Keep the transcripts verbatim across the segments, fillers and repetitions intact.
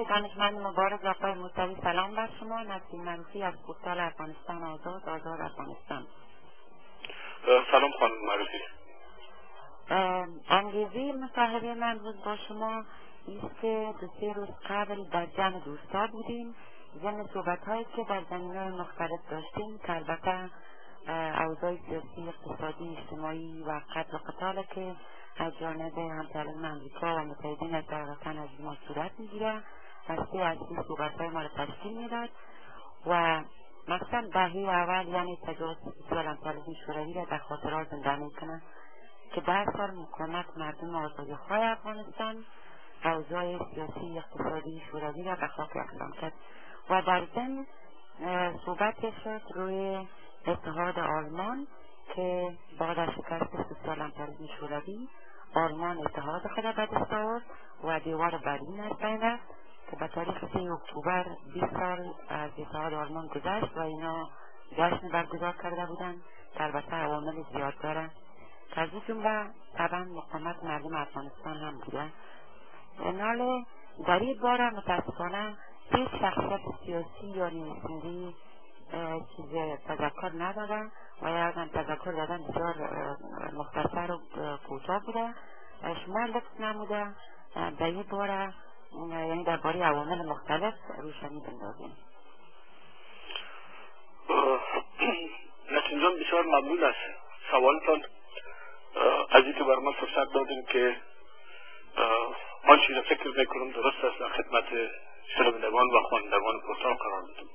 دانشمند مبارز آقای موسوی، سلام بر شما. نسیم معروفی از پورتال افغانستان آزاد، آزاد افغانستان. سلام خانم معروفی. انگیزه مصاحبه من بود با شما ایست که دو سه روز قبل در جمع دوستا بودیم، ضمن صحبت‌هایی که در زمینه‌های مختلف داشتیم که البته اوضاع سیاسی، اقتصادی، اجتماعی و قتل و قتال که از جانب همسایگان امریکا و متحدین از در وطن از ما صورت می‌گیره هسته اصلی صحبت‌های ما را تشکیل می‌داد و مقصد دهه اول یعنی تجاوز سیاسی امثالگی شوروی را در خاطرات زنده می‌کنه که ده سال مقاومت مردم آزادی‌خواه افغانستان اوضاع سیاسی اقتصادی شوروی را به خاک اقدام کرد و در ضمن صحبت شد روی اتحاد آلمان که بعد از شکست سوسیال امپریالیسم شوروی آلمان اتحاد خود به دست آورد و دیوار برلین از بین رفت که به تاریخ سه اکتبر بیست سال از اتحاد آلمان گذشت و اینا جشن برگزار کرده بودند که البته عوامل زیاد داره که از این جمله طبعا مقاومت مردم افغانستان هم بوده. ناله در این باره متاسفانه هیچ شخصیت سیاسی یا نویسنده چیز تذکر ندادن و یا تذکر دادن بسیار مختصر و کوتاه بوده. شما لطف نموده در این باره یعنی در باره عوامل مختلف روشنی بندازیم. نسیم جان بسیار ممنون است سوالتان، از اینکه بر من فرصت دادیم که آنچه را فکر میکنم درست است در خدمت شنوندگان و خوانندگان پورتال قرار بدم.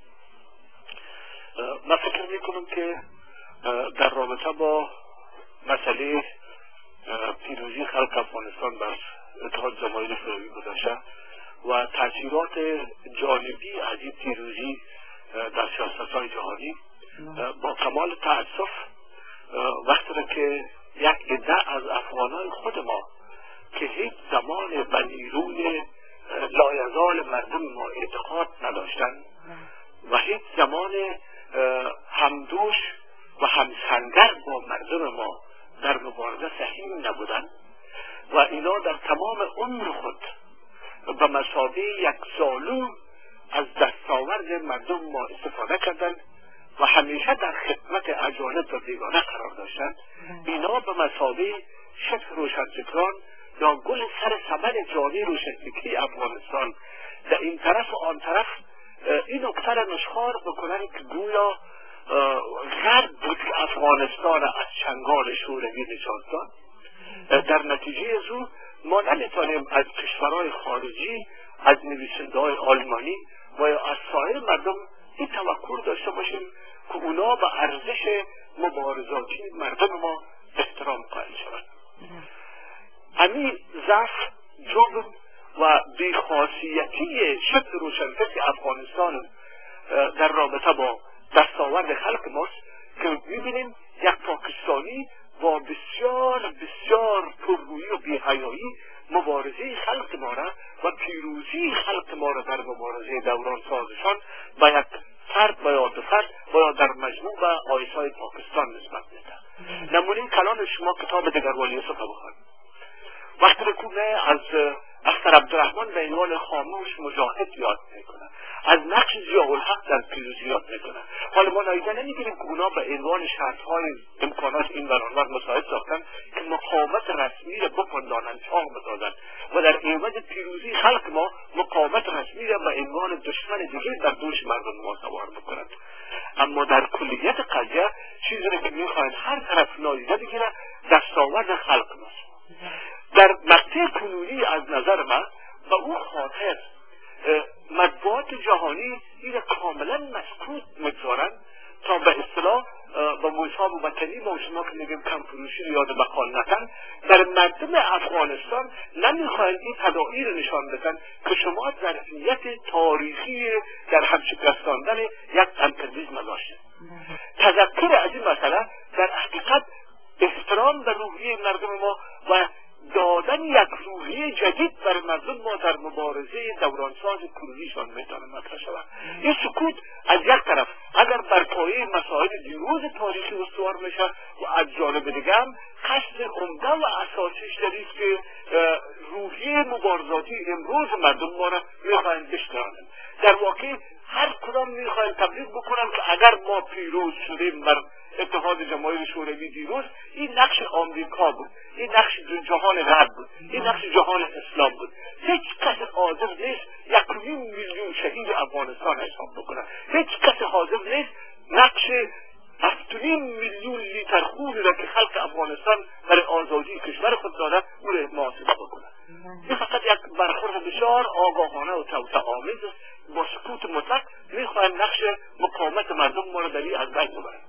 من فکر میکنم که در رابطه با مسئله پیروزی خلق افغانستان بر اتحاد جماهیر شوروی گذشته و تاثیرات جانبی از این پیروزی در سیاست‌های جهانی، با کمال تأسف وقتی را که یک عده از افغانان خود ما که هیچ زمان به نیروی لایزال مردم ما اعتقاد نداشتند و هیچ زمان همدوش و همسنگر با مردم ما در مبارزه سهیم نبودند و اینا در تمام عمر خود به مثابه یک زالو از دستاورد مردم ما استفاده کردند و همیشه در خدمت اجانب و بیگانه قرار داشتند. اینا به مثابه شکل روشنفکران یا گل سر ثمر جامعه روشنفکری افغانستان در این طرف و آن طرف این نکته را نشخوار بکنن که گویا غرب بود که افغانستان از چنگال شوروی نجات داد. در نتیجه از او ما نمیتونیم از کشورهای خارجی، از نویسنده‌های آلمانی و یا از سایر مردم این توقع داشته باشیم که اونا به ارزش مبارزاتی مردم ما احترام قائل شوند. همین ضعف، جرم و بیخاصیتی شکل روشنفکر افغانستان در رابطه با دستاورد خلق ماست که میبینیم یک پاکستانی با بسیار بسیار پررویی و بی‌حیایی مبارزه خلق ما را و پیروزی خلق ما را در مبارزه دوران سازشان با یک فرد و یا دو فرد و یا در مجموع به آیسای پاکستان نسبت میده. نمونه کلام شما کتاب دگروالی یوسف بخوان وقتی که از اختر عبدالرحمن به عنوان خاموش مجاهد یاد میکنه، از نقش ضیاءالحق در پیروزی یاد میکنه. حالا ما نایده نمیگیریم که اونا به عنوان شرطهای امکانات این برانور مساعد ساختن که مقاومت رسمی را بپندانند، چاق بسازند و در عوض پیروزی خلق ما مقاومت رسمی را به عنوان دشمن دیگه در دوش مردم ما سوار بکنند. اما در کلیت قضیه چیزی را که میخواهند هر طرف نادیده بگیره دستاورد خلق ماست. در مقطع کنونی از نظر من به اون خاطر مطبوعات جهانی این کاملا مسکوت میگذارند تا به اصطلاح با موساب وطنی ما شما که میگیم کم فروشی رو یاد بقال نکن، در مردم افغانستان نمیخواهند این تداعی رو نشان بدن که شما ظرفیت تاریخی در همشکستاندن یک امپریالیسم داشته. تذکر از این مسئله در حقیقت احترام به روحیه مردم ما و دادن یک روحیه جدید بر مردم ما در مبارزه دورانساز کنونیشان میتونه مطرح شود. این سکوت از یک طرف اگر بر پایه مسائل دیروز تاریخی استوار میشن و از جانب دیگه هم قصد عمده و اساسیش در است که روحیه مبارزاتی امروز مردم ما را میخواهند بشکنند. در واقع هر کدام میخواهند تبلیغ بکنن که اگر ما پیروز شدیم بر اتحاد جماهیر شوروی دیروز، این نقش آمریکا بود، این نقش جهان غرب بود، این نقش جهان اسلام بود. هیچ کس حاضر نیست یک میلیون شهید افغانستان حساب بکنه. هیچ کس حاضر نیست نقش هفتونیم میلیون لیتر خون را که خلق افغانستان برای آزادی کشور خود داده او را محاسبه بکنه. این فقط یک برخورد بسیار آگاهانه و توطئه‌آمیز با سکوت مطلق میخواهند نقش مقاومت مردم ما را در این از بین ببرند.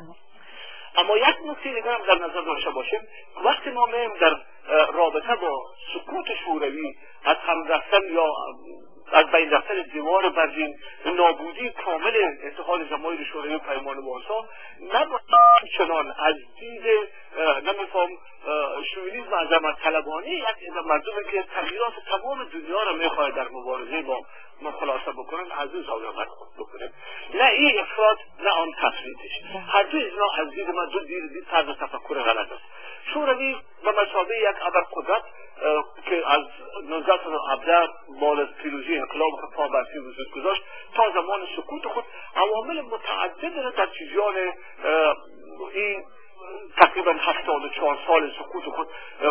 اما یک نکته دیگر هم در نظر داشته باشیم، وقتی ما میم در رابطه با سکوت شوروی از هم رفتن یا از بین رفتن دیوار برلین، نابودی کامل اتحاد جماهیر شوروی و پیمان وارسا، نباید چنان از دید نمیفهم شوونیسم عظمت طلبانه یک مردمی که تغییرات تمام دنیا را میخواهد در مبارزه با ما خلاصه بکنن از این زاویه بکنیم. نه این افراد نه آن تفریدش. هر دو اینا از دید من دو دید دید طرز تفکر غلط است. شوروی به مثابه یک ابرقدرت که از نوزده صد و هفده بعد از پیروزی انقلاب خود پا بر وجود گذاشت تا زمان سکوت خود عوامل متعدد را در جریان این تقریبا هفتاد و چهار سال سکوت خود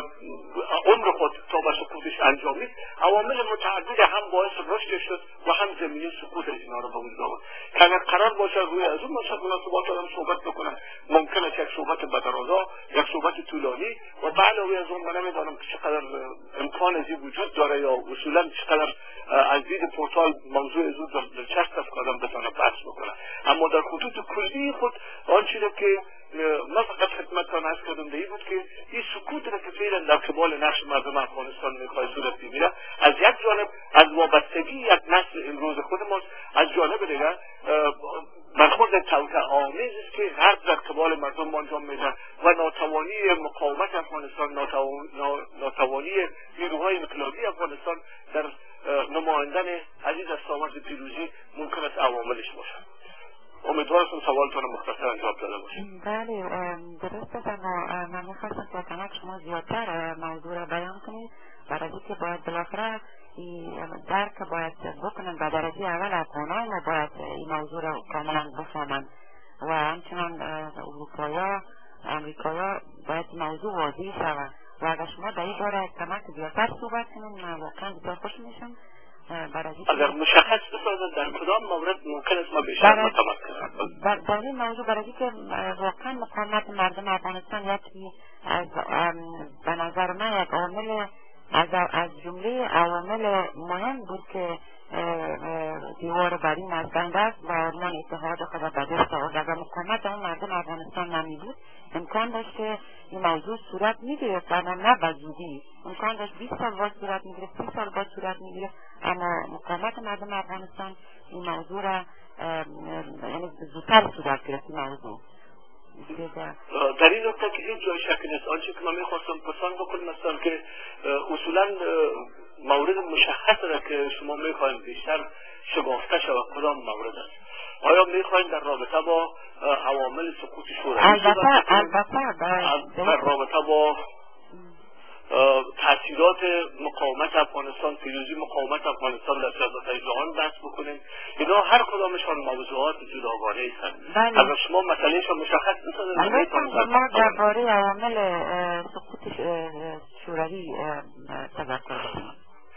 عمر خود تا به سکوتش انجامید، عوامل متعدد هم باعث رشد شد و هم زمینه سکوت اینا رو به وجود آورد. که اگر قرار باشه روی از اون مسئله مناسبات آدم صحبت بکنن، ممکن است یک صحبت بدرازا، یک صحبت طولانی و به علاوه از اون من نمیدانم که چقدر امکان از این وجود داره یا اصولا چقدر از دید پورتال موضوع از اون دلچسب است که آدم بتونه بحث بکنه. اما در خطوط کلی خود آنچه که من فقط خدمتتان عرض کردم این بود که این سکوت را که فعلا در قبال نقش مردم افغانستان میخواد صورت بگیره، از یک جانب از وابستگی یک نسل امروز خود ماست، از جانب دیگر برخورد توطئه‌آمیز است که غرب در قبال مردم انجام میده و ناتوانی مقاومت افغانستان، ناتوانی نیروهای انقلابی افغانستان در نمایندن عزیز دستاورد پیروزی ممکن است عواملش باشد. امیدوارم سوالتون مختصرا جواب داده باشید. بله درست است، اما من میخواستم که کمک شما زیادتر موضوع را بیان کنید برای اینکه باید بالاخره درک باید بکنن و درجه اول افغانان ما باید این موضوع را کاملا بفهمند و همچنان اروپایا امریکایا باید موضوع واضح شود و اگر شما در این باره کمک زیادتر صحبت کنید من واقعا بسیار خوش میشم. اگر مشخص بسازد در کدام مورد ممکن است ما بیشتر متمرکز کنیم در این موضوع برای اینکه واقعا مقاومت مردم افغانستان یکی از به نظر من یک عامل از از جمله عوامل مهم بود که دیوار برین از بین رفت و آرمان اتحاد خود به دست آورد. اگر مقاومت اون مردم افغانستان نمی بود امکان داشت که این موضوع صورت میگرفت و نه به زودی، امکان داشت بیست سال بعد صورت میگرفت، سی سال بعد صورت میگرفت، اما مقاومت مردم افغانستان این موضوع را یعنی زودتر صورت گرفت. این موضوع در این نکته که هیچ جای شک نیست. آنچه که من میخواستم پسند بکنم مثلا که اصولا مورد مشخص را که شما میخواهید بیشتر شگافته شود کدام مورد است؟ آیا میخواهید در رابطه با عوامل سقوط شوروی البته البته در رابطه با تأثیرات مقاومت افغانستان، پیروزی مقاومت افغانستان در سیاست جهان بحث بکنیم؟ اینا هر کدامشان موضوعات جداگانه هستند. اگر شما مسئلهشان مشخص بسازید ما درباره عوامل سقوط شوروی تذکر کنیم.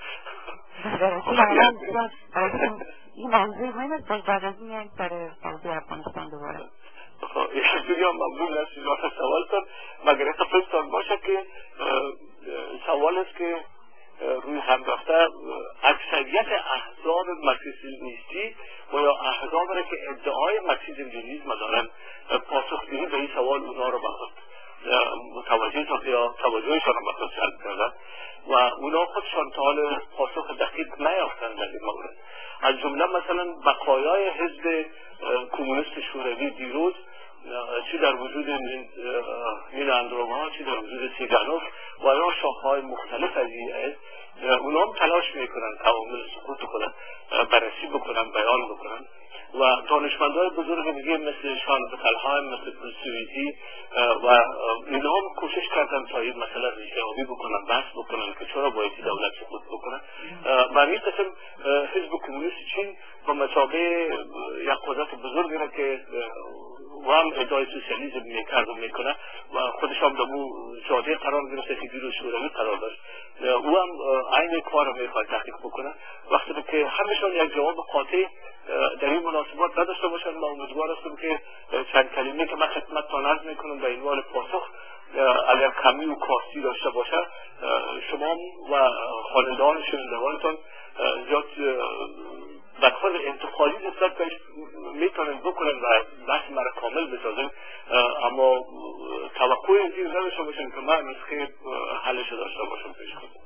این موضوع مهم است، باز بعد از این میایم سر موضوع افغانستان دوباره. یک دیگه هم ممنون است این وقت سوال کرد، مگر یک فکرتان باشه که سوال است که روی هم رفته اکثریت احزاب مارکسیستی و یا احزاب را که ادعای مارکسیسم دارن پاسخگیری به این سوال اونا رو بخواد متوجه شد یا توجهشان رو بخواد جلب کردن و اونا خودشان تا حال پاسخ دقیق نیافتن در این مورد. از جمله مثلا بقایای حزب کمونیست شوروی دیروز چی در وجود نین اندروها، چی در وجود سیگانوف و یا شاخه‌های مختلف از این حزب اونا هم تلاش میکنن عوامل سقوط خودن بررسی بکنن، بیان بکنن و دانشمندهای بزرگ دیگه مثل شان بتلهایم، مثل پلسویتی و اینا هم کوشش کردن تا این مسئله ریشه‌یابی بکنن، بحث بکنن که چرا باید دولت سقوط بکنن. برای این قسم حزب کمونیست چین با مسابقه یک قدرت بزرگی را که و هم ادعای سوسیالیسم میکرد و میکنه و خودش هم در اون جاده قرار گرفته که دیروز شوروی قرار داشت، او هم عین کار رو میخواد تحقیق بکنه. وقتی که همشان یک جواب قاطع در این مناسبات نداشته باشن، ما امیدوار هستم که چند کلمه که من خدمتتان عرض میکنم به عنوان پاسخ اگر کمی و کاستی داشته باشه شما و خوانندگان شنوندگانتان زیاد بدخواد انتقالی نسبت بهش میتونن بکنن و بحث مرا کامل بسازن، اما توقع این نداشته باشن که من نسخه حلش داشته باشم پیش خودم.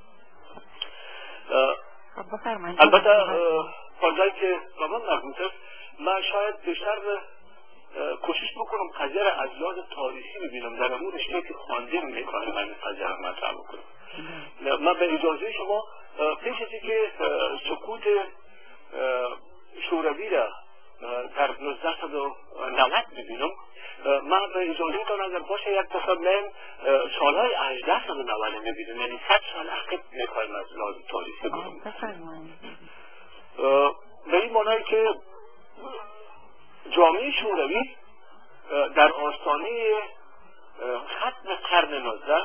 البته پانجایی که به من مربوط است، من شاید بیشتر کوشش بکنم قضیه را از لحاظ تاریخی ببینم، در امور رشته که خواندیم میکنم من قضیه را مطرح بکنم. من به اجازه شما پیش از که سقوط شوروی را در نوزده و نود ببینم، من به اجازه تان اگر باشه یک تصمیم سالهای هجده و نود میبینم، یعنی صد سال عقب میخوایم از لحاظ تاریخی بکنم. به این معنی که جامعه شوروی در آستانه ختم قرن نوزده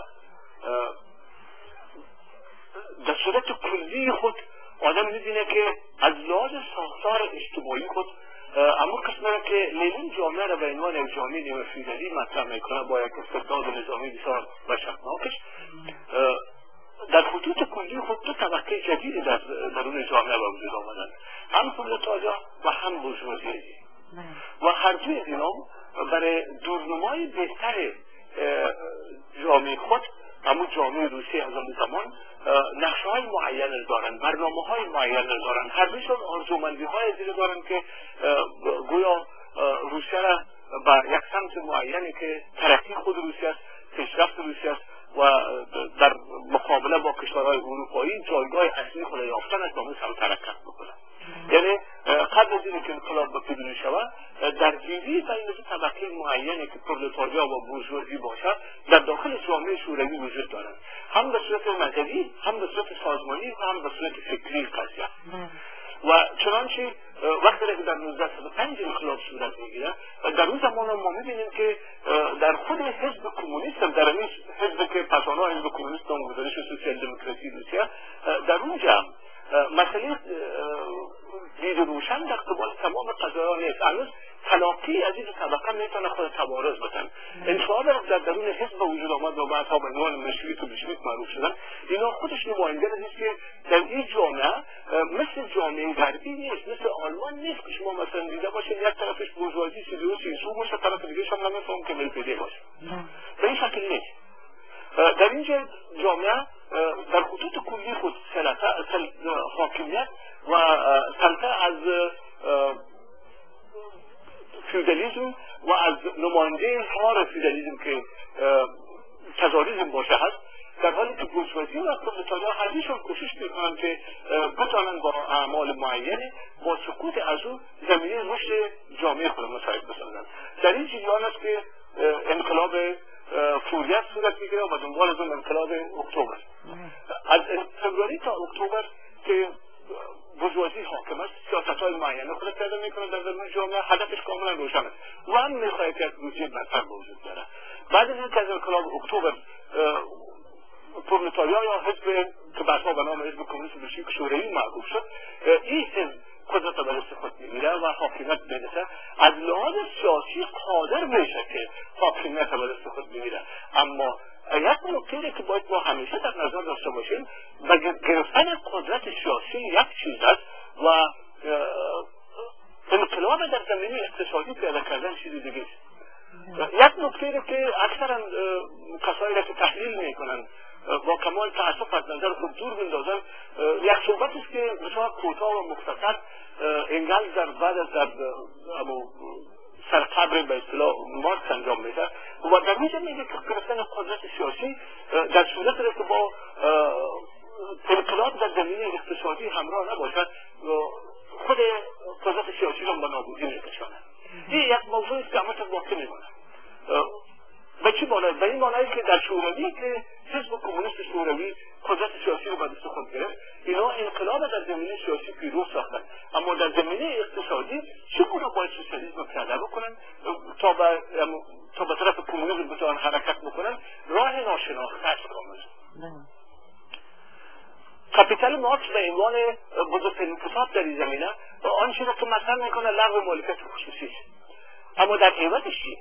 در صورت کلی خود آدم می‌بینه که از لحاظ ساختار اجتماعی خود اما قسمه را که لنین جامعه را به عنوان یک جامعه نیمه فیودالی مطرح میکنه با یک استبداد نظامی بسیار وحشتناکش، در خطوط کلی خود دو طبقه جدیدی در درون جامعه به وجود آمدن، هم پرولتاریا و هم بورژوازی، و هر دوی از اینا برای دورنمای بهتر جامعه خود، همون جامعه روسیه از آن زمان، نقشه های معین دارن، برنامه های معین دارن، هر دویشون آرزومندی های زیر دارن که گویا روسیه را به یک سمت معینی که ترقی خود روسیه است، پیشرفت روسیه است و در مقابله با کشورهای اروپایی جایگاه اصلی خود یافتن است، به اون سمت حرکت بکنه. یعنی قبل از اینکه انقلاب به پیروزی شود، درگیری بین دو طبقه معینی که پرولتاریا و بورژوازی باشد در داخل جامعه شوروی وجود دارد، هم به صورت مذهبی، هم به صورت سازمانی و هم به صورت فکری قضیه. و چنانچه وقتی که در نوزده صد و پنج انقلاب صورت میگیره، در اون زمان ما میبینیم که در خود حزب کمونیست، در این حزب که پسانه حزب کمونیست نامگذاری شد سوسیال دموکراسی روسیه، در اونجا مسئله دید روشن در قبال تمام قضایا نیست. هنوز تلاقی از این طبقه میتونه خود تبارز بدن. انشاءالله در درون حزب وجود آمد و بعد ها به عنوان مشروط و بشویت معروف شدن، اینا خودش نماینده نیست که در این جامعه مثل جامعه غربی نیست، مثل آلمان نیست که شما مثلا دیده باشید یک طرفش بورژوازی سی و سیسو باشه، طرف دیگه هم نمیفهم که ملپیده باشه. به این شکل نیست. در اینجا جامعه در خطوط کلی خود حاکمیت و سلطه از فیودالیسم و از نماینده هار فیودالیسم که تزاریسم باشه هست، در حالی که بورژوازی و پرولتاریا هر دویشون کوشش میکنن که بتوانن با اعمال معینی با سقوط از او زمینه رشد جامعه خود مساعد بسازن. در این جریان است که انقلاب فوریت صورت میگیره و دنبال از اون انقلاب اکتبر. از فوریه تا اکتبر که بورژوازی حاکم است، سیاست‌های معینه خود پیدا میکنه در درون جامعه، هدفش کاملا روشن است و هم میخواهد که روسیه برتر به وجود بیاره. بعد از اینکه از انقلاب اکتبر پرولتاریا یا حزب که بعدها به نام حزب کمونیست بلشویک شوروی معروف شد، این حزب قدرت به دست خود میگیره و حاکمیت میرسه، از لحاظ سیاسی قادر میشه که حاکمیت به دست خود میگیره. اما یک نکته که باید ما همیشه در نظر داشته باشیم، و گرفتن قدرت سیاسی یک چیز است و انقلاب در زمینه اقتصادی پیدا کردن چیزی دیگه است. یک نکته که اکثرا کسایی را که تحلیل میکنن با کمال تعصب از نظر خود دور بندازن، یک صحبت است که بسیار کوتاه و مختصر انگل در بعد از در سرقبر به اصطلاح مارکس انجام میده و در اینجا میگه که گرفتن قدرت سیاسی در صورت را که با انقلاب در زمینه اقتصادی همراه نباشد، خود قدرت سیاسی را به نابودی می‌کشاند. این یک موضوعی است که همه باقی می‌ماند. به چی معنی؟ به این معنی که در شوروی که حزب کمونیست شوروی قدرت سیاسی رو به دست خود گرفت، اینا انقلاب در زمینه سیاسی پیروز ساختند، اما در زمینه اقتصادی چگونه باید سوسیالیسم رو پیاده بکنن تا به تا به طرف کمونیسم بتوان حرکت بکنن؟ راه ناشناخته است کاملا. کاپیتال مارکس به عنوان بزرگترین کتاب در این زمینه آن چیزی که مطرح میکنه لغو مالکیت خصوصی است، اما در عوضش چیه؟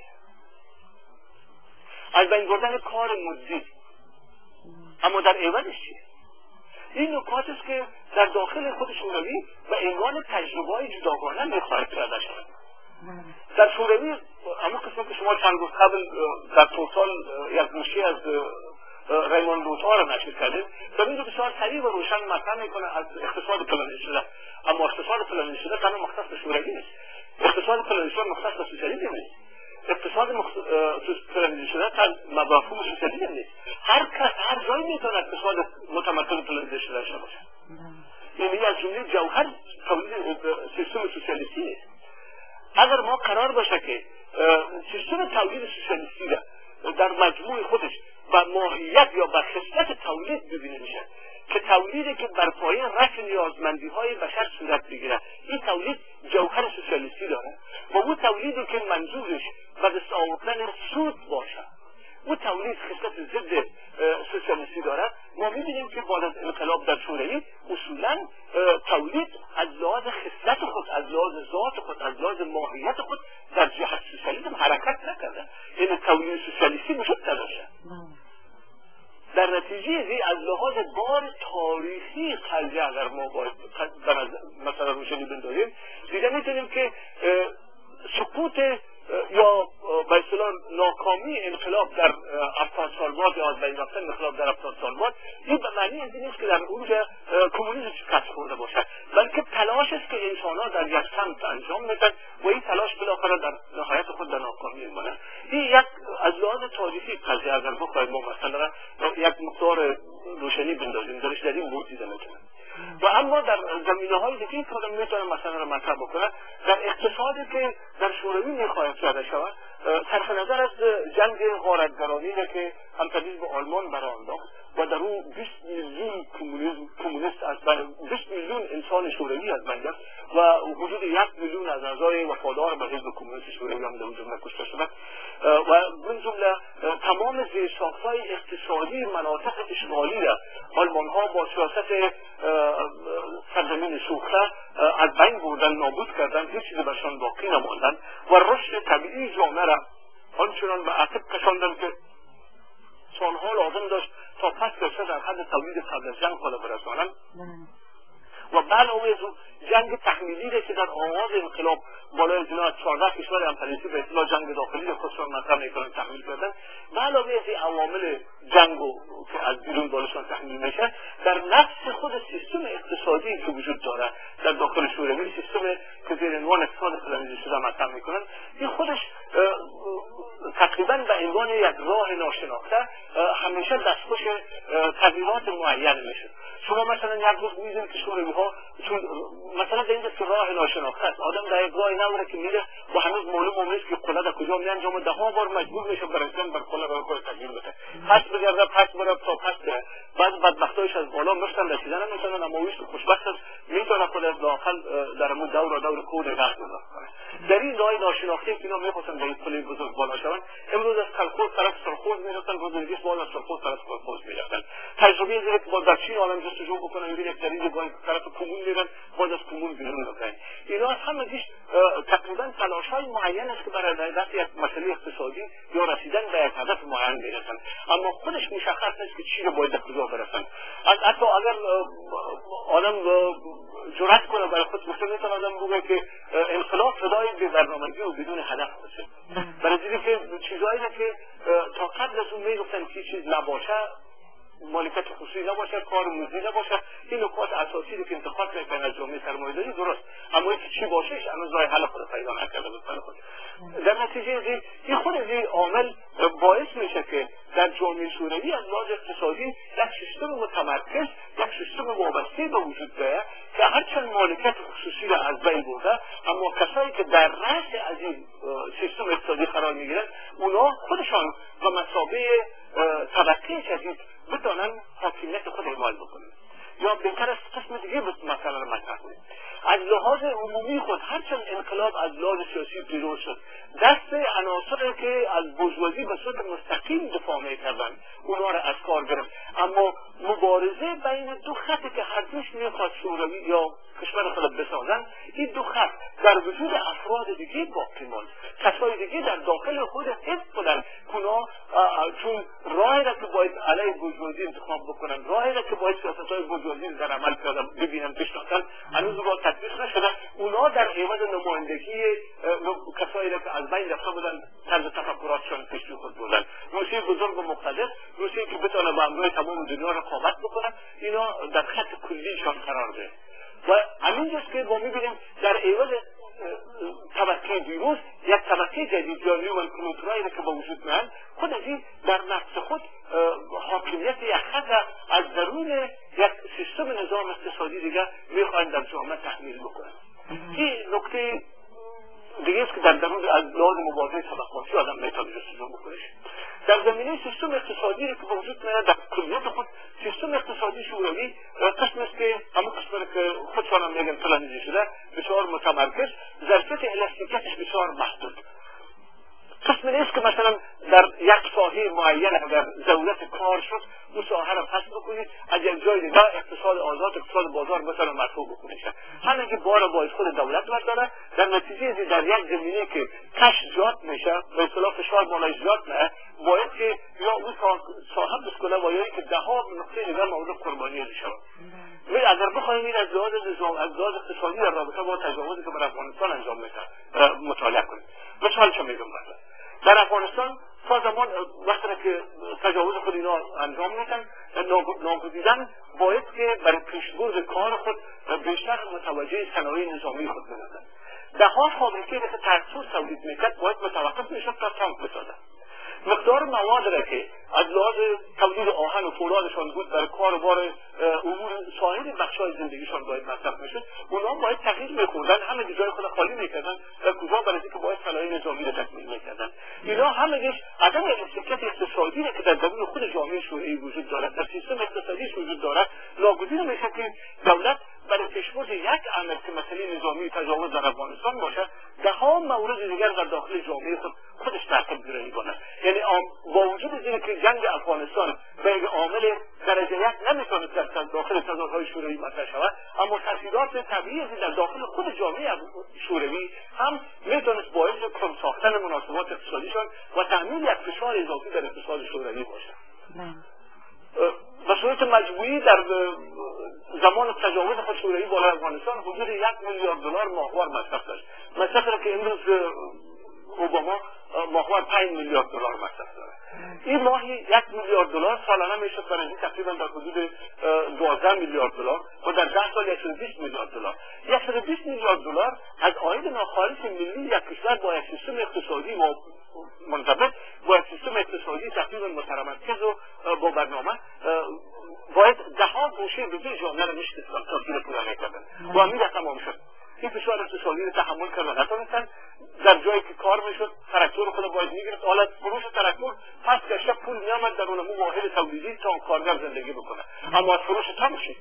از بین بردن کار مدتی، اما در عوضش چیه؟ این نکات است که در داخل خود شوروی به عنوان تجربه‌های جداگانه میخواهد پیاده شود. در شوروی اما قسمی که شما چند روز قبل در توسال یک گوشی از ریموند روتا را نشر کردید، در این رو بسیار سریع و روشن مطرح میکنه از اقتصاد پلانی شده، اما اقتصاد پلانی شده تنها مختص به شوروی نیست. اقتصاد پلانی شده مختص به سوسیالیسم نیست. اقتصاد پلانی شده تن مفهوم سوسیالیسم نیست. هر کس هر جایی میتونه اقتصاد متمرکز پلانی شده داشته باشه. یعنی از جمله جوهر تولید سیستم سوسیالیستی نیست. اگر ما قرار باشه که سیستم تولید سوسیالیستی را در مجموع خودش و ماهیت یا بر خصلت تولید ببینه میشه که تولیدی که بر پایه رفع نیازمندی های بشر صورت بگیره، این تولید جوهر سوسیالیستی داره و اون تولیدی که منظورش به دست آوردن سود باشه، اون تولید خصلت ضد سوسیالیستی داره. ما میبینیم که بعد از انقلاب در شوروی اصولا تولید از لحاظ خصلت خود، از لحاظ ذات خود، از لحاظ ماهیت خود در جهت سوسیالیسم حرکت نکرده. این تولید سوسیالیستی وجود نداشته. در نتیجه ازی از لحاظ بار تاریخی قضیه اگر ما باید مثلا روشنی بندازیم، دیگه میتونیم که سقوط یا به اصطلاح ناکامی انقلاب در هفتاد سال بعد یا از بین رفتن انقلاب در هفتاد سال بعد این به معنی از این نیست که در اوج کمونیسم شکست خورده باشد، بلکه تلاش است که انسان‌ها در یک سمت انجام میدن و این تلاش بالاخره در نهایت خود در ناکامی میماند. این یک از لحاظ تاریخی قضیه اگر بخوایم ما مثلا یک مقدار روشنی بندازیم درش در این بود دیده میتونم. و اما در زمینه های دیگه که آدم میتونه مثلا رو مطرح بکنه، در اقتصادی که در شوروی میخواهد پیاده شود، صرف نظر از جنگ غارتگرانی که همتدیز به آلمان برانداخت و در اون بیست میلیون کمونیست از بیست میلیون انسان شوروی از بین رفت و حدود یک میلیون از اعضای وفادار به حزب کمونیست شوروی هم در اون جمله کشته شدند و من جمله تمام زیرساخت‌های اقتصادی مناطق اشغالی را آلمان‌ها با سیاست سرزمین سوخته از بین بردن، نابود کردن، هیچ چیزی برشان باقی نماندن و رشد طبیعی جامعه را آنچنان به عقب کشاندن که سالها لازم داشت تا پس درصد در حد تولید قبل از جنگ خود برسانند و علاوه از جنگ تحمیلی که در آغاز انقلاب بالای از اینا چهارده کشور امپریالیستی به اصطلاح جنگ داخلی خودشان مطرح میکنن تحمیل کردن و علاوه از این عوامل جنگ که از بیرون بالاشان تحمیل میشه، در نفس خود سیستم اقتصادی که وجود داره در داخل شوروی، سیستم که زیر عنوان اقتصاد پلانیزه شده مطرح میکنن، این خودش تقریبا به عنوان یک راه ناشناخته همیشه دستخوش تغییرات معین میشه. شما مثلا یک روز می‌بینید که شوروی ها چون مثلا به این دست راه ناشناخته است، آدم در یک راهی نمیره که میره و هنوز معلوم نیست که قله در کجا میانجامه، ده ها بار مجبور میشه برسن بر قله برای خود تغییر بده، پس بگرده پس بره تا پس بره، بعد بدبختایش از بالا مشتن رسیدن نمیتونن، اما اویش خوشبخت است میتونه خود از داخل در امون دور و دور کود نگه داره. در این راه ناشناخته که اینا میخواستن در این قله بزرگ بالا شون، امروز از کلخوز طرف سرخوز میرفتن، روز دیگه باز از سرخوز طرف کلخوز میرفتن. تجربه زیر که با در چین عالم جستجو بکنن میبینید یک دلیل گاهی طرف کمون میرن، باز از کمون بیرون میرن. اینا از همگیش تقریبا تلاش‌های معین است که برای دست یک مسئله اقتصادی یا رسیدن به یک هدف معین میرسن، اما خودش مشخص نیست که چی رو باید کجا برسن. حتی اگر آدم جرأت کنه برای خود گفته میتونه آدم بگه که انقلاب فدای بی برنامگی و بدون هدف باشه، برای اینکه چیزایی که تا قبل از اون میگفتن که چیز نباشه مالکیت خصوصی نباشه، کار موزی نباشه. این نکات اساسی که انتخاب میکنن از جامعه سرمایه‌داری درست، اما اینکه چی باشهش هنوز راه حل خود پیدا نکرده به خود. در نتیجه این خود از این عامل باعث میشه که در جامعه شوروی از لحاظ اقتصادی یک سیستم متمرکز، یک سیستم وابسته به وجود بیاید که هرچند مالکیت خصوصی را از بین برده، اما کسایی که در رأس از این سیستم اقتصادی قرار میگیرند اونا خودشان به مثابه طبقه جدید بتونن حاکمیت خود اعمال بکنن. یا بهتر است قسم دیگه مثلا رو مطرح کنیم. از لحاظ عمومی خود هرچند انقلاب از لحاظ سیاسی پیروز شد، دست عناصری که از بورژوازی به صورت مستقیم دفاع میکردند اونا را از کار گرفت. اما مبارزه بین دو خطی که هر دوش میخواد شوروی یا کشور خود بسازن، این دو خط در وجود افراد دیگه باقی ماند. کسای دیگه در داخل خود حفظ کنن کنا چون راهی را که باید علیه بورژوازی انتخاب بکنن، راهی را که باید سیاست‌های بورژوازی در عمل کردن ببینن بشناسن، هنوز با تطبیق نشده. اونا در عوض نمایندگی کسایی را که از بین رفته بودن طرز تفکراتشان پیش خود بودن. روسیه بزرگ و مقتدر، روسیه که بتونه با همراه تمام دنیا رقابت بکنه، اینا در خط کلیشان قرار ده. و همینجاست که ما میبینیم در عوض طبقه دیروز یک طبقه جدید یا نیومن کنوترایی که با وجود میاد، خود از این در نفس خود حاکمیت یک خط از درون یک سیستم نظام اقتصادی دیگه میخواهند در جامعه تحمیل بکنن. این نکته دیگه است که در درون از لحاظ مبارزه طبقاتی آدم میتونه جستجو بکنه. در زمینه سیستم اقتصادی که با وجود میاد در کلیت خود سیستم اقتصادی شوروی قسم است که همون قسمی که خودشان هم میگن پلانیزی شده بسیار متمرکز، ظرفیت الاستیکیتش بسیار محدود. قسم نیست که مثلا در یک ساحه معین اگر ضرورت کار شد اون ساحه را پس بکنید از یک جای دیگه اقتصاد آزاد، اقتصاد بازار مثلا مرفوع بکنید. همین که بار باید خود دولت برداره، در نتیجه در یک زمینه که کش زیاد میشه به اصطلاح فشار بالای زیاد نه، باید که یا اون صاحب بسکنه و یا که ده ها نقطه دیگر مورد قربانی شود. و اگر بخواهیم این از لحاظ نظام از لحاظ اقتصادی در رابطه با تجاوزی که بر افغانستان انجام میشه مطالعه کنیم. مثال چه میگم مثلا در افغانستان تا زمان وقتی که تجاوز خود اینا انجام میدن، ناگزیدن باید که برای پیشبرد کار خود بیشتر متوجه صنایع نظامی خود بودن. ده ها فابریکه که ترسوز تولید میکرد باید متوقف میشد تا تانک بسازن. مقدار مواد را که از لحاظ تولید آهن و فولادشان بود در کار و بار امور سایر بخش‌های زندگیشان باید مصرف میشد، اونا باید تغییر می‌خوردن، همه جای خود خالی میکردن و کجا برای اینکه باید صنایع نظامی را تکمیل میکردن. اینا همه‌اش عدم استقامت اقتصادی که در درون خود جامعه شوروی وجود دارد، در سیستم اقتصادیش وجود دارد، ناگزیر میشه که دولت برای پیشبرد یک عمل که مسئله نظامی تجاوز در افغانستان باشد، ده ها مورد دیگر در داخل جامعه خود خودش ترتیب گیری کنه. یعنی با وجود اینکه که جنگ افغانستان به یک عامل درجه یک نمیتونه در داخل تضادهای شوروی مطرح شود، اما تاثیرات طبیعی در داخل خود جامعه شوروی هم میتونست باعث کم ساختن مناسبات اقتصادیشان و تحمیل یک فشار اضافی در اقتصاد شوروی باشد. به صورت مجموعی در زمان تجاوز خود شوروی بالای افغانستان حدود یک میلیارد دلار ماهوار مصرف داشت. مصرفی که امروز اوباما ماهوار پنج میلیارد دلار مصرف داره. این ماهی یک میلیارد دلار سالانه میشد برای این تقریبا در حدود دوازده میلیارد دلار و در ده سال صد و بیست میلیارد دلار. صد و بیست میلیارد دلار از عاید ناخالص ملی یک کشور با یک سیستم اقتصادی و منضبط با یک سیستم اقتصادی تقریبا متمرکز و با برنامه باید ده ها گوشه به جامعه را میشه تاثیر کننده میکردن و همین تمام شد. این فشار اقتصادی رو تحمل کردن نتونستن. در جایی که کار میشد تراکتور خود باید میگرفت، حالا فروش تراکتور پس گشته پول میامد در اون واحد تولیدی تا کارگر زندگی بکنه، اما از فروش تام چی؟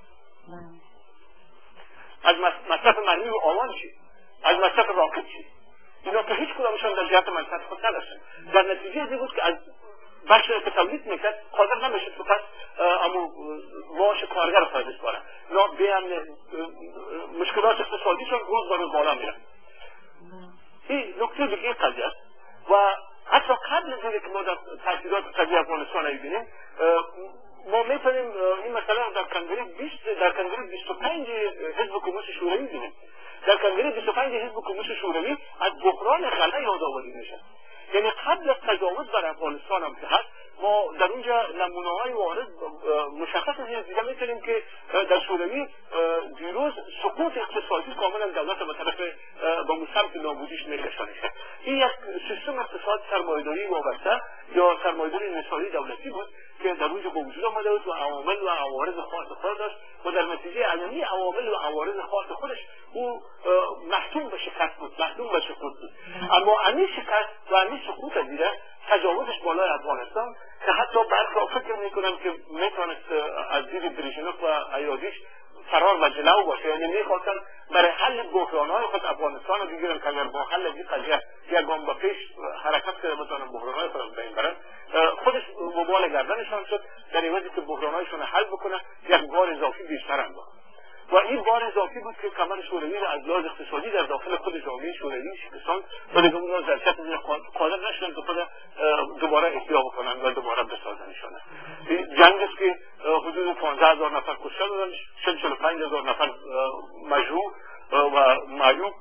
از مصرف مرمی و آوان چی؟ از مصرف راکت چی؟ اینا که هیچ کدامشان در جهت منفعت خود نداشتن. در نتیجه این بود که از بخشی که تولید میکرد قادر نمیشد که پس اما معاش کارگر رو فایده باره. اینا به هم مشکلات اقتصادیشون روز به روز بالا میرن. این نکته دیگه قضیه است و حتی قبل از اینکه که ما در تاثیرات قضیه افغانستان رو ببینیم، ما میتونیم این مسئله در کنگره بیست در کنگره بیست و پنج حزب کمونیست شوروی ببینیم. در کنگره بیست و پنج حزب کمونیست شوروی از بحران غله یادآوری میشه. یعنی قبل قبل تجاوز بر افغانستان هم که هست، ما در اونجا نمونه‌های وارد مشخص از این دیگه می‌کنیم که در شوروی دیروز سقوط اقتصادی کاملا دولت به طرف با سمت نابودیش می‌کشانش. این یک سیستم اقتصاد سرمایه‌داری وابسته یا سرمایه‌داری انحصاری دولتی بود که در اونجا به وجود آمده بود و عوامل و عوارض خاص خود داشت و در نتیجه علمی عوامل و عوارض خاص خودش او محکوم به شکست بود، محکوم به سقوط بود. اما همین شکست و همین سقوط دیده تجاوزش بالای افغانستان که حتی برخی فکر میکنم که میتونست از زیر بریژنوف و ایادیش فرار و جلو باشه، یعنی میخواستن برای حل بحرانهای خود افغانستان رو بگیرن که اگر با حل این قضیه یک گام به پیش حرکت کرده بتونن بحرانهای خود رو بین برن. خودش وبال گردنشان شد در عوضی که بحرانهایشون حل بکنه یک بار اضافی بیشتر انداخت و این بار اضافی بود که کمر شوروی را از لحاظ اقتصادی در داخل خود جامعه شوروی شکستاند و دیگه اون را ظرفیت قادر نشدن که خود دوباره احیا بکنن و دوباره بسازنشان. جنگ است که حدود پانزده هزار نفر کشته شدند، چهل و پنج هزار نفر مجروح و معیوب.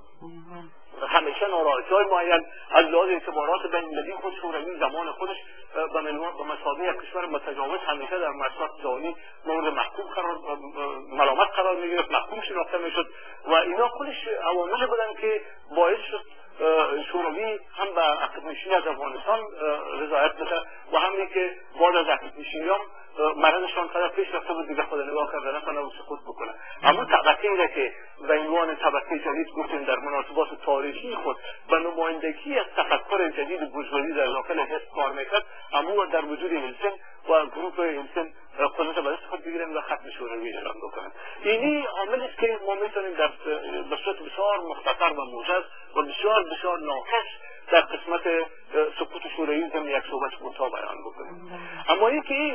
همیشه ناراحتی‌های معین از لحاظ اعتبارات بین‌المللی خود شوروی زمان خودش به مسابقه یک کشور متجاوز همیشه در مسائل جهانی مورد محکوم قرار ملامت قرار می‌گرفت، محکوم شناخته می‌شد و اینا خودش عواملی بودن که باعث شد شوروی هم به عقب‌نشینی از افغانستان رضایت بده و همین که بعد از عقب‌نشینی هم مرضشان فقط پیش رفته بود دیگه خود نگاه کرده نکنه و سقوط بکنه. اما طبقه ایره که به عنوان طبقه جدید گفتیم در مناسبات تاریخی خود و نمایندگی از تفکر جدید بورژوازی در داخل حزب کار میکرد، اما در وجود هلسن و گروه هلسن قدرت به دست خود بگیرن و ختم شوروی اعلام بکنن. اینی عاملی است که ما میتونیم در به صورت بسیار مختصر و موجز و بسیار بسیار ناقص در قسمت سقوط شوروی ضمن یک صحبت کوتاه بیان بکنیم. اما اینکه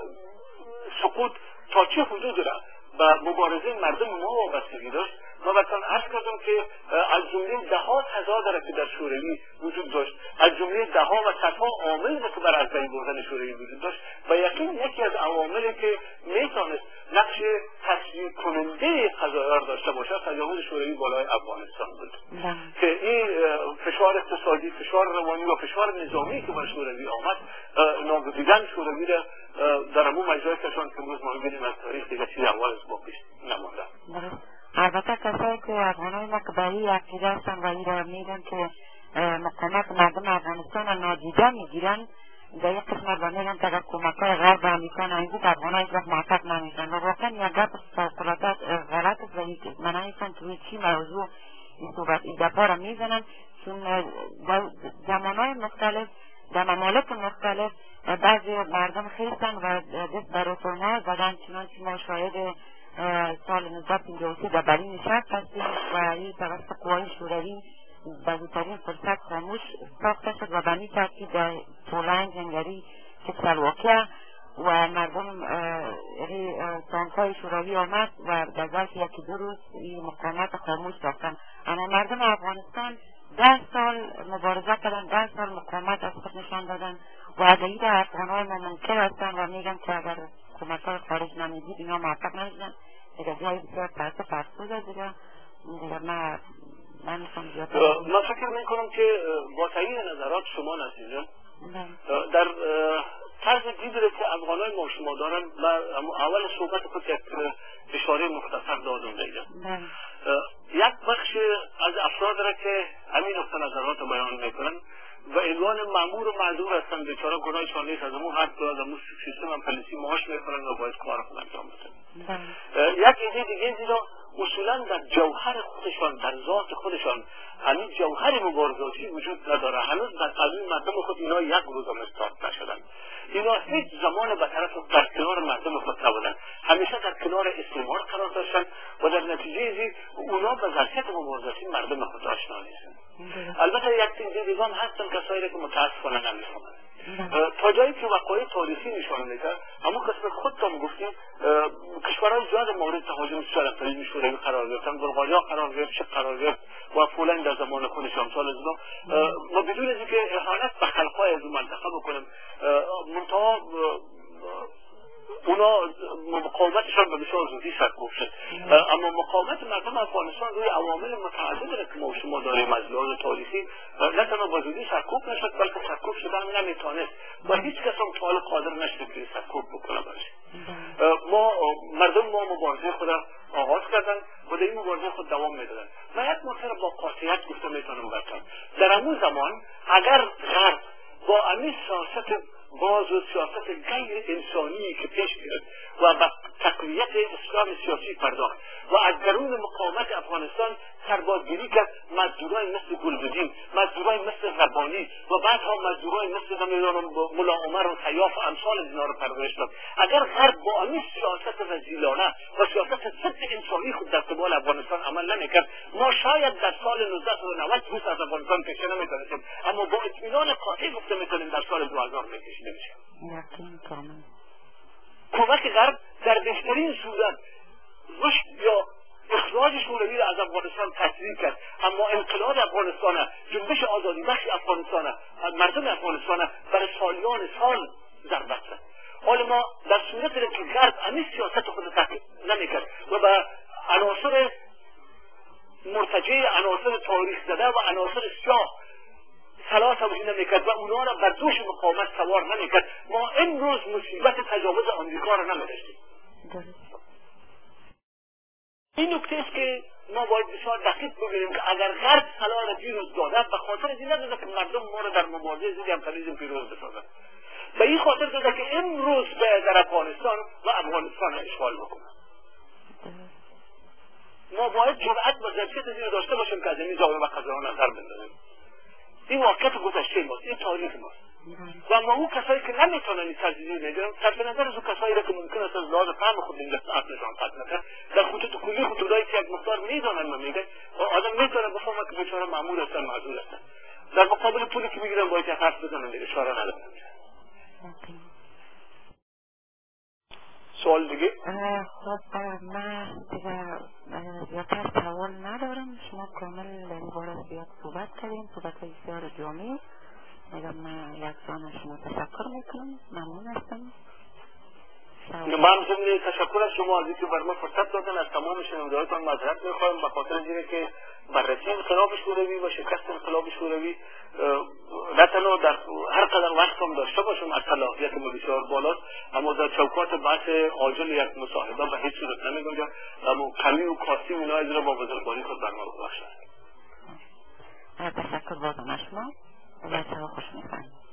سقوط تا چه حدود را به مبارزه مردم ما وابستگی داشت، ما براتون عرض کردم که از جمله ده ها هزار که در شوروی وجود داشت، از جمله ده ها و صدها عامل که بر از بین بردن شوروی وجود داشت و یقین یکی از عواملی که میتونست نقش تسویه کننده قضایار داشته باشد تجاوز شوروی بالای افغانستان بود که این فشار اقتصادی، فشار روانی و فشار نظامی که بر شوروی آمد ناگزیدن شوروی را در همون مجرای کشان که امروز ما می‌بینیم از تاریخ دیگه چیزی اول از باقیش نمانده. البته کسایی که افغانای ما که به این عقیده هستن و این را میگن که مقاومت مردم افغانستان را نادیده میگیرن، در یک قسمت با میگن که اگر کمک‌های غرب و امریکا نمیبود افغان‌ها هیچ وقت موفق نمیشدن و واقعا یک گپ فوق‌العاده غلط است و من نمی‌فهمم که چی موضوع این صحبت این گپ‌ها را میزنن، چون در زمان‌های مختلف در ممالک مختلف بعضی مردم خیستن و دست بر رسول‌ها زدن، چنانچه ما شاید سال نوزده پنجاه و سه در برلین شرق هستیم و این توسط قوای شوروی به زودترین فرصت خاموش ساخته شد و به این ترتیب در پولند، هنگری، چکسلواکیه و مردم تانک‌های شوروی آمد و در ظرف یکی دو روز این مقاومت خاموش ساختن. اما مردم افغانستان ده سال مبارزه کردن، ده سال مقاومت از خود نشان دادن و از این افغان‌های ما منکر هستن و میگن که اگر حکومت‌های خارج نمیدید اینا موفق نمیشدن. دیگه جایی بسیار تاسف افسوس است دیگه دیگه من من میخوام زیاد من فکر میکنم که با تایید نظرات شما نتیجه در طرز دیدی که افغانای ما شما دارن و اول صحبت خود یک اشاره مختصر دادم دیگه یک بخش از افراد را که همین نقطه نظرات رو بیان میکنن و عنوان مأمور و معذور هستن، بیچاره گناهشان نیست، از اون هر دو از اون سیستم هم پلیسی معاش میکنن و باید کار خود انجام بدن. یک ایده دیگه دیگه اصولا در جوهر خودشان، در ذات خودشان همین جوهر مبارزاتی وجود نداره. هنوز در قلب مردم خود اینا یک روز هم استارت نشدن. اینا هیچ زمان به طرف در کنار مردم خود نبودن، همیشه در کنار استعمار قرار داشتن و در نتیجه ازی اونا به ظرفیت مبارزاتی مردم خود آشنا نیستن. البته یک تین دیگان هستن کسایی که متاسفانه نمیفهمن. تا جایی که وقایع تاریخی نشان میده، همون قسمت خودتان گفتیم کشورهای زیاد مورد تهاجم سرطانی شوروی قرار گرفتن، بلغاریا قرار گرفت، چک قرار گرفت و پولند در زمان خودش امثال از اینا. ما بدون از اینکه اهانت به خلقهای از اون منطقه بکنیم، منتها اونا مقاومتشان به بسیار زودی سرکوب شد. اما مقاومت مردم افغانستان روی عوامل متعددی که ما شما داریم از لحاظ تاریخی نه تنها با زودی سرکوب نشد بلکه سرکوب شدن نمیتونست و هیچ کس هم تا حالا قادر نشده که سرکوب بکنه باشه. ما مردم ما مبارزه خود آغاز کردن و در این مبارزه خود دوام میدادن. من یک مرتبه با قاطعیت گفته میتونم براتون در همون زمان اگر غرب با همین سیاست باز و سیاست غیر انسانی که پیش گرفت و به تقویت اسلام سیاسی پرداخت و از درون مقاومت افغانستان سربازگیری کرد، مزدورای مثل گلبدین، مزدورای مثل ربانی و بعدها مزدورای مثل نمیدانم ملا عمر و سیاف و امثال اینا رو پرورش داد. اگر غرب با همین سیاست رذیلانه و سیاست ضد انسانی خود در قبال افغانستان عمل نمیکرد، ما شاید در سال نوزده و نود روز از افغانستان کشته نمیتونستیم، اما با اطمینان قاطع گفته میتونیم در سال دو هزار میکشیده میشه. کمک غرب در بهترین صورت رشد یا اخراج شوروی را از افغانستان تسریع کرد، اما انقلاب افغانستان، جنبش آزادی بخش افغانستان، مردم افغانستان برای سالیان سال ضربت زد. حالا ما در صورتی که غرب همین سیاست خود تحقیق نمیکرد و به عناصر مرتجع، عناصر تاریخ زده و عناصر سیاه سلاح توجیه نمیکرد و اونا را بر دوش مقاومت سوار نمیکرد، ما امروز مصیبت تجاوز آمریکا را نداشتیم. این نکته است که ما باید بسیار دقیق ببینیم که اگر غرب سلاح را پیروز داده به خاطر این نداده که مردم ما را در مبارزه ضد امپریالیسم پیروز بسازد، به این خاطر داده که امروز به در افغانستان و افغانستان را اشغال بکنه. ما باید جرأت و ظرفیت این داشته باشیم که از این زاویه و قضا نظر بندازیم. این واقعیت گذشته ماست، این تاریخ ماست. و اما اون کسایی که نمیتونن این تجزیه میگیرن، صرف نظر از اون کسایی را که ممکن است از لحاظ فهم خود این اصلشان قطع نکرد، در خطوط کلی خطودایی که یک مقدار میدانن و میگن و آدم میتونه بفهمه که بیچاره معمول هستن، معذور هستن، در مقابل پولی که میگیرن باید یک حرف بزنن دیگه، چاره ندارن. سوال دیگه؟ خب من دیگه زیادتر سوال ندارم. شما کامل در این باره زیاد صحبت کردیم، صحبت بسیار جامعی. میگم من یک جان شما تشکر میکنم، ممنون هستم. من ضمن تشکر از شما از اینکه بر ما فرصت دادن، از تمام شنونده‌هایتان معذرت میخوایم به خاطر اینکه که بررسی انقلاب شوروی و شکست انقلاب شوروی نه تنها در هر قدر وقت هم داشته باشم از صلاحیت ما بسیار بالاست، اما در چوکات بحث عاجل یک مصاحبه به هیچ صورت نمیگنجد، اما کمی و کاستی اونا از را با بزرگواری خود بر ما ببخشند. تشکر بازم از شما و شما خوش می‌خواهیم.